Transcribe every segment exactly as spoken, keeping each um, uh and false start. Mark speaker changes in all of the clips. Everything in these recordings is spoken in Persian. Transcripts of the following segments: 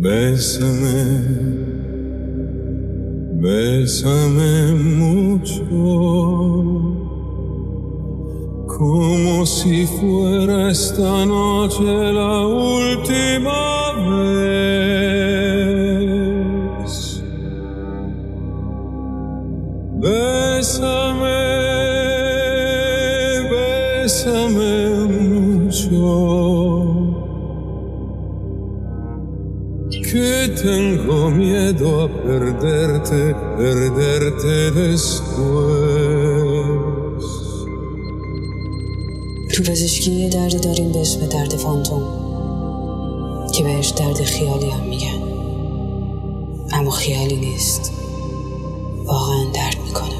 Speaker 1: Bésame, bésame mucho, como si fuera esta noche la última vez. Bésame, bésame mucho, que tengo miedo a perderte, perderte después.
Speaker 2: تو پزشکی یه دردی داریم به اسم درد فانتوم که بهش درد خیالی هم میگن، اما خیالی نیست، واقعا درد میکنه.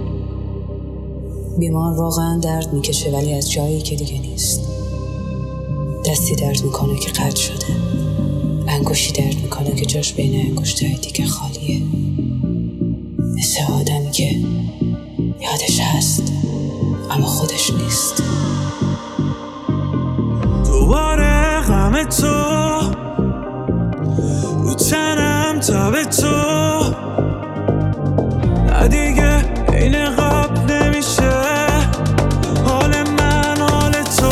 Speaker 2: بیمار واقعا درد میکشه ولی از جایی که دیگه نیست. دستی درد میکنه که قطع شده، انگشتی درد میکنه که جاش بین انگشتای دیگه خالیه، مثل آدمی که یادش هست اما خودش نیست.
Speaker 3: دوباره غم تو رو تنم تب تو، نه دیگه این قبل نمیشه حال من حال تو.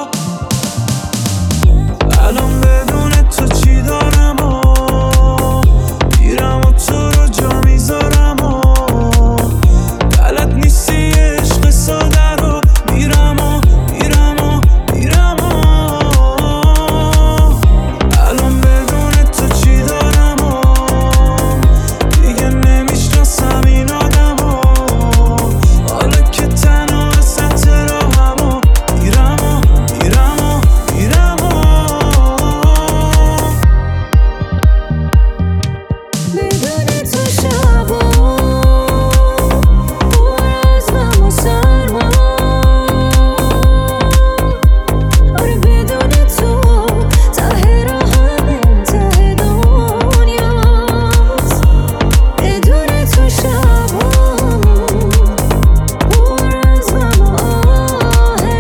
Speaker 3: الان بدون تو چی دارم و میرم و تو رو جا میذارم و بلد نیستی عشق ساده رو میرم و میرم و میرم و الان بدون تو چی دارم و دیگه نمیشناسم این آدم و حالا که تنها وسط راهم و میرم و میرم و میرم و
Speaker 4: بدون تو شب و پر از غم و سرما، آره بدون تو ته راهم ته دنیاست. بدون تو شب و پر از غم و آهه،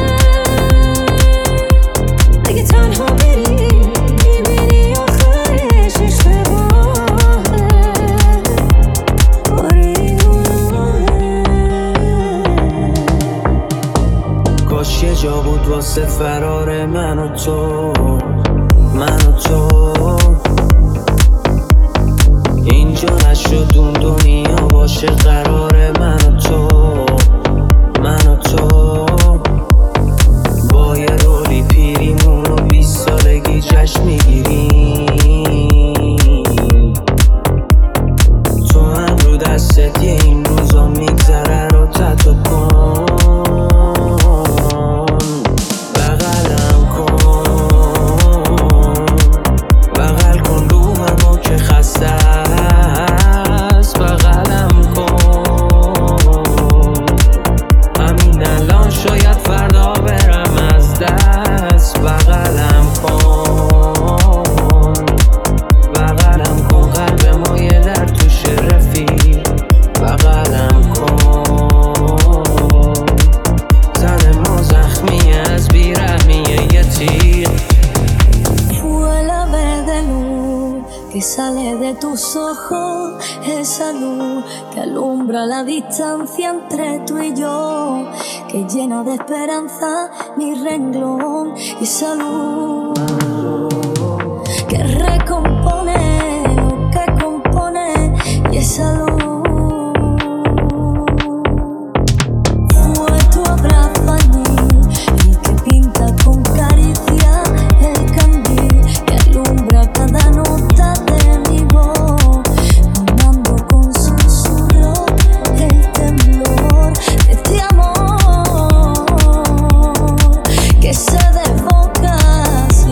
Speaker 4: اگه تنها بری میبینی آخرش اشتباهه. آره این
Speaker 3: کاش یه جا بود واسه فرار من و تو، من و تو. اینجا نشد اون دنیا باشه قرار من و تو، من و تو. با یه رولی پیریمون رو بیست سالگی جشن میگیریم. تو هم رو دستت یه این روزا میگذره رو تتو کن، بغلم کن، بغل کن روحمو که خسته است، بغلم کن. همین الان شاید فردا برم از دست، بغلم کن، بغلم کن. قلب ما یه در توش رفیق، بغلم کن. تن ما زخمی از بیرحمی یه تیر.
Speaker 4: fue la vez de luz que sale de tus ojos, esa luz que alumbra la distancia entre tú y yo, que llena de esperanza mi renglón, y esa luz que recompone lo que compone, y esa luz fue tu abrazo allí, el que pinta con caricia el candil que alumbra cada nota de mi voz, formando con susurro el temblor de este amor que se desboca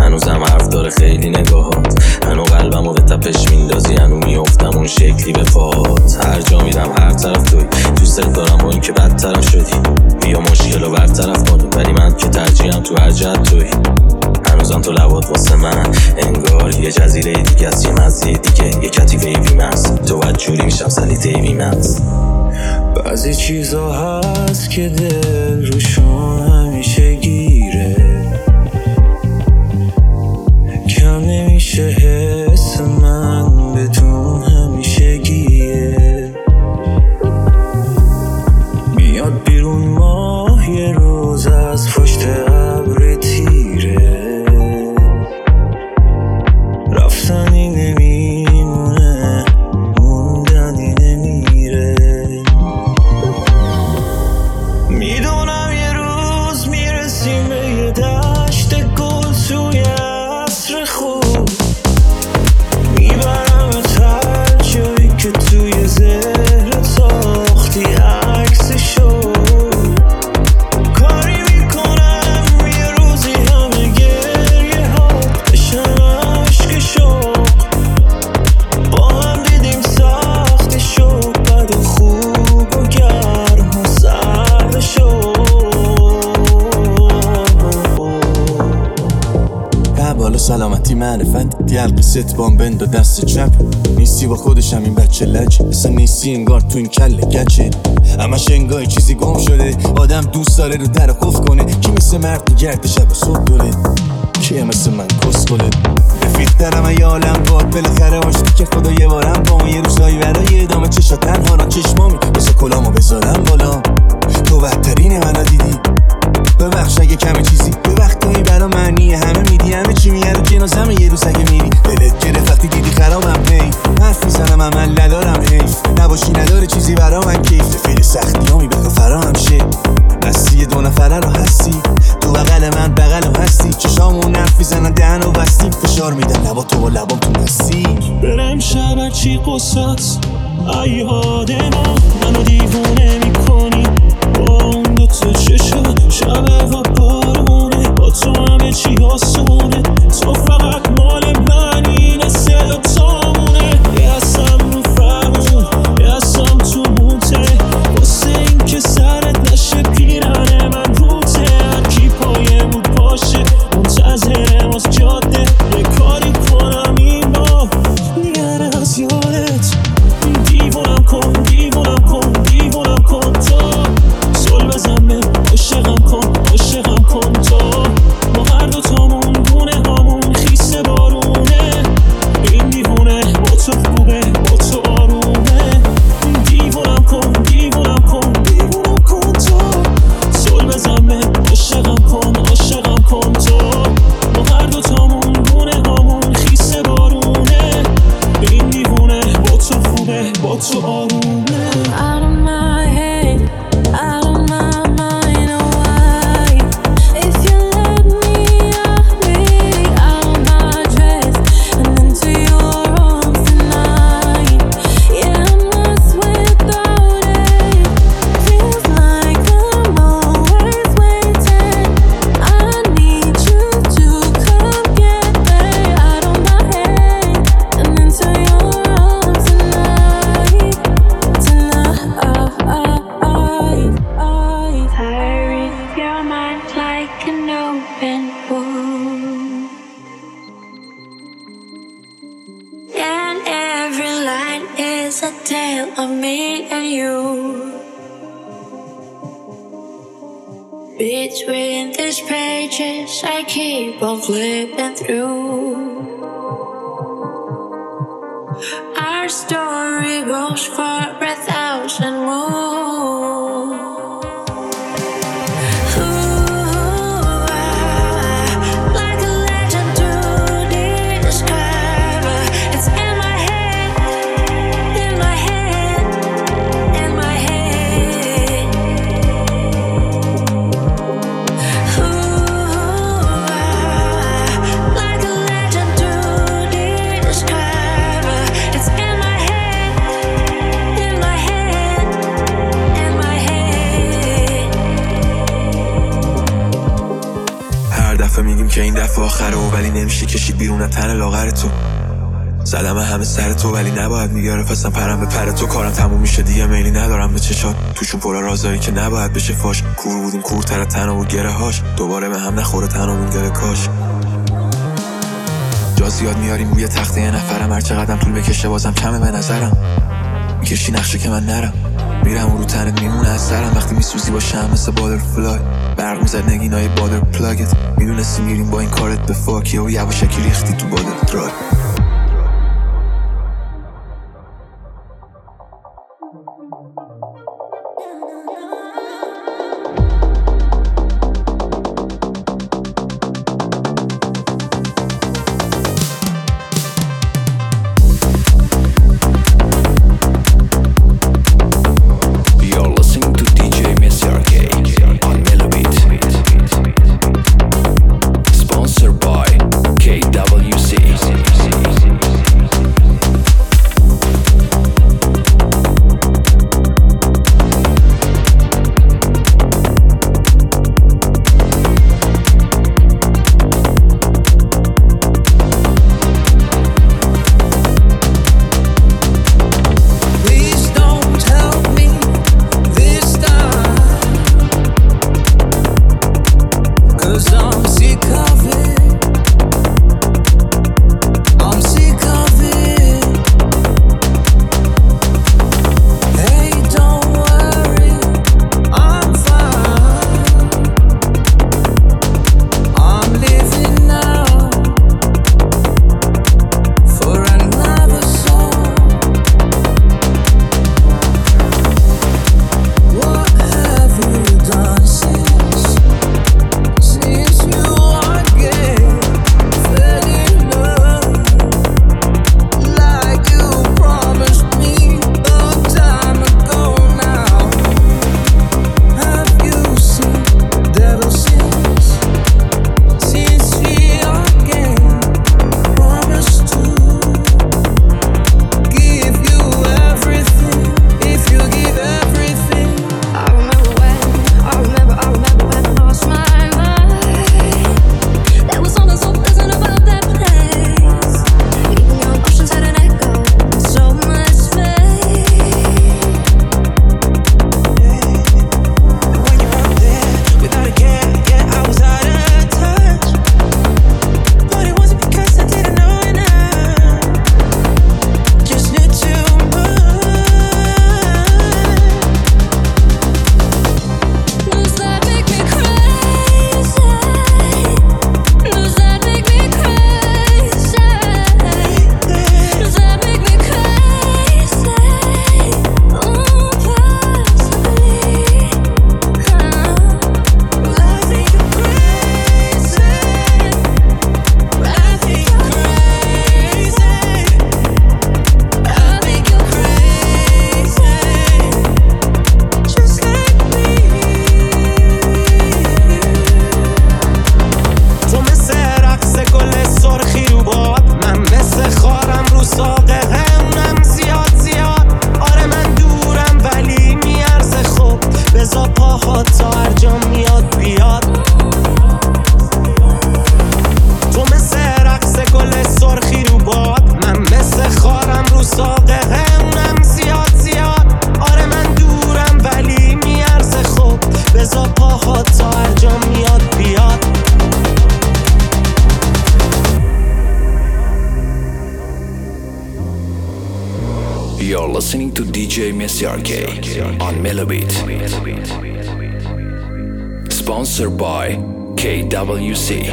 Speaker 5: هنوزم حرف داره خیلی نگاهات، هنو قلبمو به تپش میندازی، هنو میافتم اون شکلی به پاهات. هر جا میرم هر طرف توی، دوست دارم با این که بدطرف شدی، بیا مشکلو برطرف کنی، ولی من که ترجیحم تو هر جهت توی. هنوزم تو لبات واسه من انگار یه جزیره دیگه است، یه مزه دیگه، یه کتیفه ایوی مست، تو باید جوری میشم سلیته ایوی مست.
Speaker 3: بعضی چیزا هست که دل روشون همیشه گیره، کم نمیشه حس من بدون همیشه گیره. میاد بیرون ماه یه روز از پشت ابر تیره، رفتنی نمیمونه موندنی نمیره. میدونم یه روز میرسیم به یه دشت گل توی عصر خوب، میبرمت هر جایی که توی ذهن ساختی عکسشو. کاری میکنم یه روزی همه گریه ها بشن عشق شوق، با هم دیدیم سخت شوق، بد و خوب و گرم و سرد شوق.
Speaker 6: بالا سلامتی معرفت دیال قصت بام بند و دست چپ، نیستی با خودشم این بچه لجه، اصلا نیستی انگار تو این کل گچه، همش انگار چیزی گم شده، آدم دوست داره رو در قفل کنه، کی مثل مرد نگرد شب و صبح دوله، کیه مثل من کس کنه. رفیق درم ای عالم باد بالاخره آشتی که خدا یه بارم با یه روزایی برای ادامه چشا تنها را چشمامی بسه کلامو بذارم بالا. تو بدترین منو دیدی، ببخش اگه کمه چیزی، به وقتایی برا معنی همه میدی، همه چی میاد و جنازمه یه روز اگه میری دلت گرفت وقتی دیدی خرابم هی، حرف میزنم عمل ندارم حیف، نباشی نداره چیزی برا من کیف، فیل سختی ها میبخوا فراهم شه، هستی دو نفره رو هستی، تو بغل من بغل هستی، چشامون حرف میزنن دهن و بستی، فشار میدن لبا تو با لبام تو مستی.
Speaker 3: برم شب چی قصص ای یاد ما، منو دیوونه میکنی با اون دوتا چشم، شب و بارونه با تو همه چی آسونه، تو فقط مال منی نسل و تامونه، یه هستم رو فرمون یه هستم تو موته، واسه این که سرت نشه پیرانه من روته، هرکی پایه بود باشه منتظرم از جاده، یه کاری کنم این با میگره از یادت، دیوونم کن دیوونم کن دیوونم کن، تو سل بزن به عاشقم کن عاشقم کن، تو ما هر دو تامون گونه هامون خیس بارونه، این دیوونه با تو خوبه با تو آرومه، دیوونم کن دیوونم کن دیوونم کن، تو سل بزن به عاشقم کن عاشقم کن، تو ما هر دو تامون گونه هامون خیس بارونه، این دیوونه با تو خوبه با تو آرومه.
Speaker 4: Out of my head, out of my mind, oh why? If you let me, I'll be out of my dress and into your arms tonight. Yeah, I'm lost without it. Feels like I'm always waiting. I need you to come get me out of my head and into your arms tonight. I read your mind like an open book, and every line is a tale of me and you. Between these pages I keep on flipping through. Our story goes for a thousand moons. Ooh, like a legend to describe. It's in my head, in my head, in my head. Ooh, like a legend to describe. It's in my head, in my head.
Speaker 6: این دفعه آخره و ولی نمیشه کشید بیرون از تن لاغر تو. زدم همه سر تو ولی نباید میگرفتم پرم به پر تو. کارم تموم میشه دیگه میلی ندارم به چشات، توشون پر رازایی که نباید بشه فاش. کور بودیم کورتر از تنها و گره هاش، دوباره به هم نخوره تنمون گره کاش. جا زیاد میاریم روی تخته یه نفرم، هر چقدرم طول بکشه بازم کمه به نظرم. میکشی نقشه که من نرم، میرم و رو تنت میمونه از سرم. وقتی میسوزی با شم مثل بادر فلای، برق میزد نگینای بادر پلاگت. میدونستی میریم با این کارت به فاکیه و یواشکی ریختی تو بادر درای.
Speaker 7: You're listening to دی جی Messiar K on Melobit. Sponsored by کی دبلیو سی.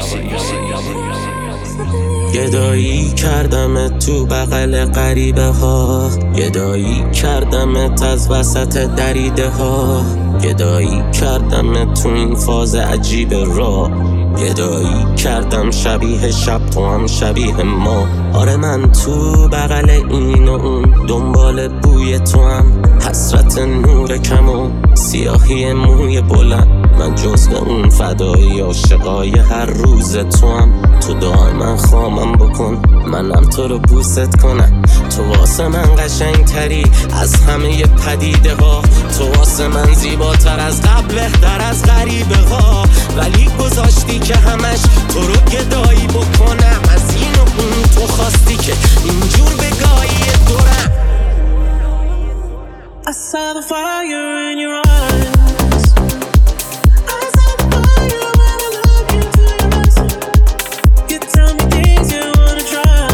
Speaker 5: گدایی کردمت تو بغل غریبه ها، گدایی کردمت از وسط دریده ها، گدایی کردمت تو این فاز عجیب را، گدایی کردم شبیه شب تو هم شبیه ما. آره من تو بغل این و اون دنبال بوی تو هم، حسرت نور کم و سیاهی موی بلند. من جزء اون فدایی عاشقای هر روز تو هم. تو دعای من خامم بکن منم تو رو بوست کنم. تو واسه من قشنگ تری از همه پدیده ها. تو واسه من زیباتر از قبل بهتر از غریبه ها. ولی گذاشتی که همش تو رو گدایی بکنم. از این و اون تو خواستی که اینجور بگاهی دورم.
Speaker 3: I saw the fire in your eyes. I saw the fire when I look into your eyes. You tell me things you wanna try.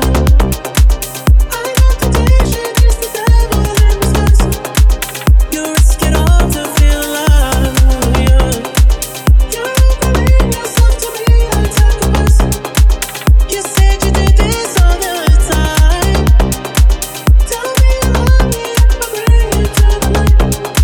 Speaker 3: I got the temptation, it's the devil in disguise. You risk it all to feel alive, yeah. You're opening yourself to me like sacrifice. You said you did this all the time. Tell me you love me if I bring you to the light.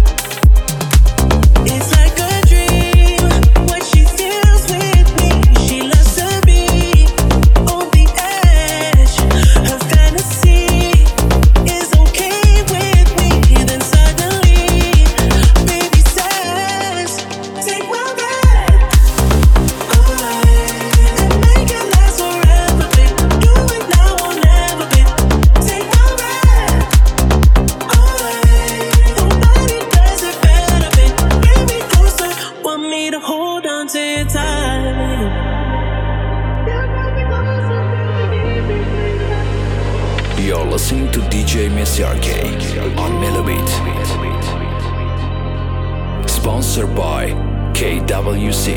Speaker 3: It's like a dream when she feels with me. She loves to be on the edge. Her fantasy is okay with me. Then suddenly, baby says, take my breath away and make it last forever, babe. Do it now or never, babe. Take my breath away. Nobody does it better, babe. Bring me closer, want me to hold on to you tight. Yeah, bring me closer, baby, baby.
Speaker 7: You're listening to D J Mesiarke on Melobit. Sponsored by K W C.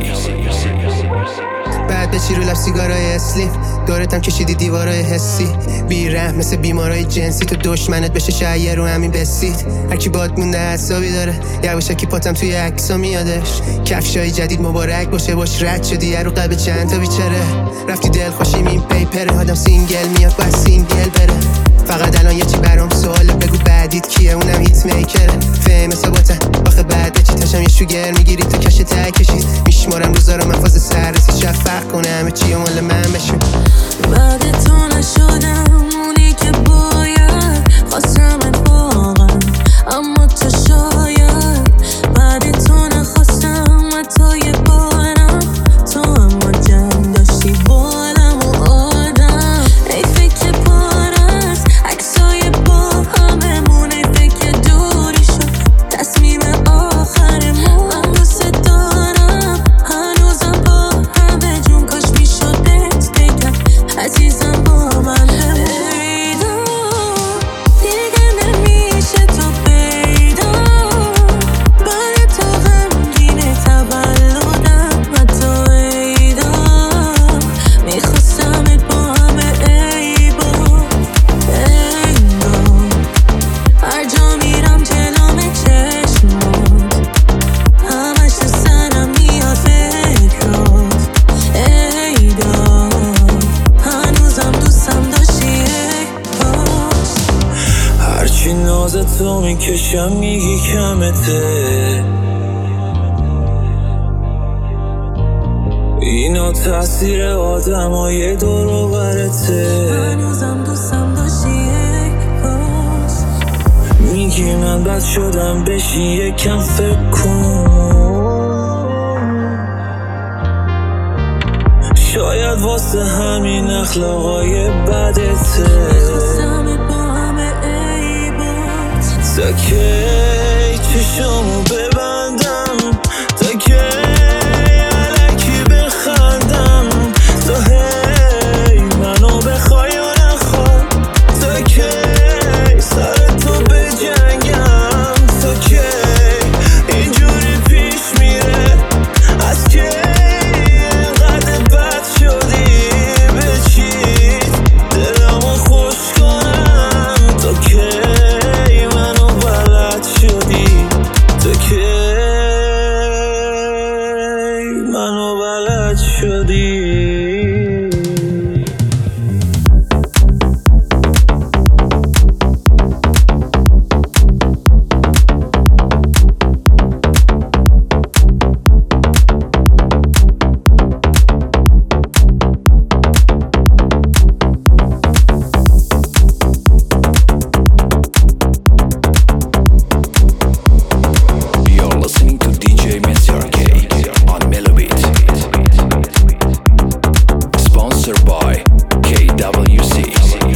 Speaker 8: بعد بچی رو لب سیگارای اسلیم دورتم کشیدی دیوارای حسی بیرحم مثل بیمارای جنسی تو دشمنت بشه شاید رو همین بسید هرکی باد مونده حسابی داره یواشکی پاتم توی عکسا میادش کفشای جدید مبارک باشه باش رد شدی رو قلب چند تا بیچاره رفتی دل خوشیم این پیپره آدم سینگل میاد باید سینگل بره فقط الان یه چی برام سواله بگو بعدیت کیه اونم هیت میکره فهم ثباتن آخه بعد چی تاشم یه شوگر میگیری تو کش ته کشید میشمارم روزا رو من فاز سررسی شفق کنه همه چی مال من بشون
Speaker 4: بعد تو نشدم اونی که باید خواستمت واقعا اما تو شاید بعد تو نخواستم حتی یه بارم تو اما جنگ داشتی بالم و آدم ای فکر پر از عکسای با هممون ای فکر دوری شد تصمیم آخرمون من دوست دارم هنوزم با همه جون کاش میشد بهت بگم عزیزم با من پیدا دیگه نمیشه تو پیدا برای تو غمگین تولدم حتی ایدا میخواستمت با همه عیبا ایدا هر جا میرم جلوم چشمات همش تو سرم میاد فکرات ایدا هنوزم دوستم داشتی ای باش
Speaker 3: هرچی نازت تو میکشم میگی کمته اینا تاثیر آدمای دور و برته
Speaker 4: هنوزم دوستم داشتی ای باش
Speaker 3: میگی من بد شدم بشی یکم فکر کن شاید واسه همین اخلاقای بدته
Speaker 4: میخواستمت با همه عیبات
Speaker 3: تا کی چشامو ببندم تا کی الکی بخندم تا هی منو بخوای و نخوای تا کی سر تو بجنگم تا کی اینجوری پیش میره از کی اینقدر بد شدی به چیز دلمو خوش کنم تا کی منو بلد شدی تا کی
Speaker 7: by کی دبلیو سی.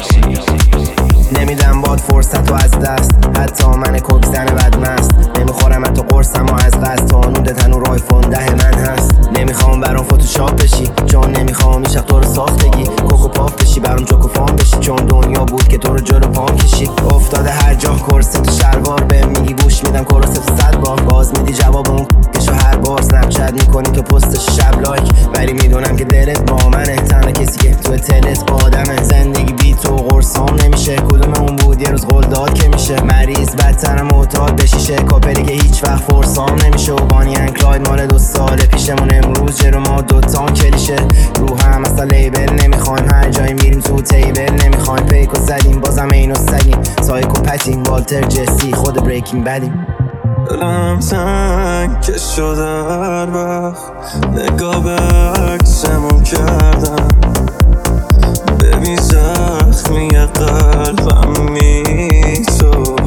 Speaker 9: نمیدم باد فرصت و از دست، حتی من کوکزن بدمست. نمیخورم حتی قرصم و از قصد، تا نود تنور آیفون ده من هست. نمیخوام برام فوتوشاپ بشی، چون نمیخوام ایش تو رو ساختگی. کوکو پاف بشی برام جوکو فام بشی، چون دنیا بود که تو رو جلو پام کشی. افتاده هر جا کرست تو شلوار، به میگی گوش میدم کرست تو صد بار. باز میدی جواب اون کشو هر بار سنپ چت میکنی تو پستش شب لایک. ولی میدونم که دلت با منه، تنها کسی که تو تلت آدمه. زندگی بی تو قرصام نمیشه، کدوم اون بود یه روز قول داد که میشه. مریض بدترم معتاد بشیشه، کاپلی که هیچ وقت فرسام نمیشه. و بانی ان کلاید مال دو سال پیشمون، امروز جلو ما دوتان کلیشه. رو هم اصلا لیبل نمیخوایم، هر جایی میریم تو تیبل نمیخوایم. پیکو زدیم بازم اینو سگیم، سایکو پتیم والتر جسی خود بریکینگ بدیم.
Speaker 3: دلم تنگ که شده هر وقت نگاه به عکسمون کردم. ببین زخمی قلبم می تو،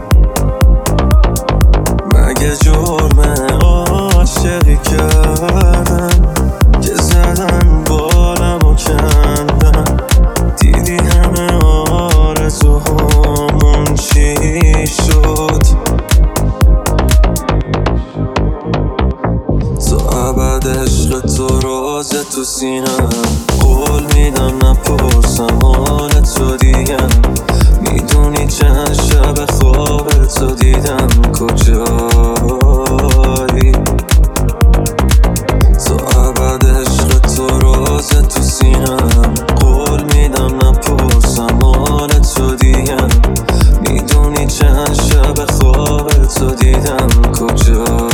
Speaker 3: مگه جرم عاشقی کردم که زدن بالم و کندن. دیدی همه آرزوهامون چی شد. تو ابد عشق تو راز تو سینم، قول میدم نپرسم حال تو دیگم. میدونی چند شب خواب تو دیدم کجایی. تو ابد عشق تو راز تو سینم، قول میدم نپرسم حال تو دیگم. میدونی چند شب خواب تو دیدم کجایی.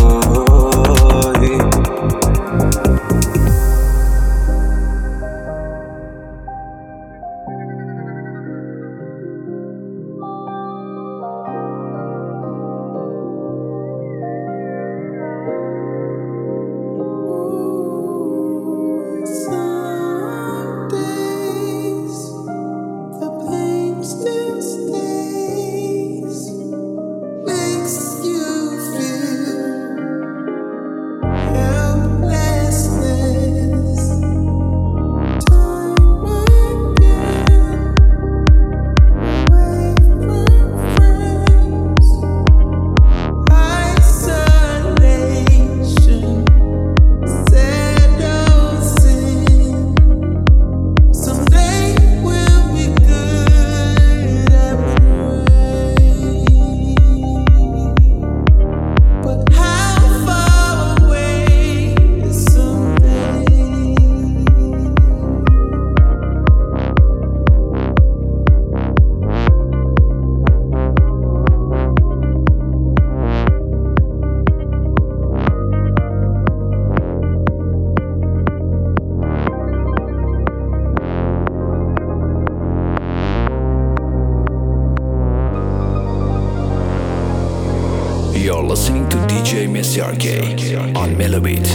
Speaker 7: You're listening to دی جی Messiar K on Melobit.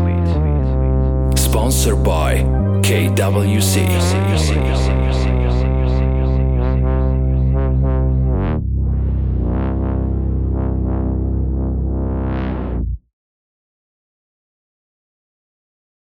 Speaker 7: Sponsored by کی دبلیو سی.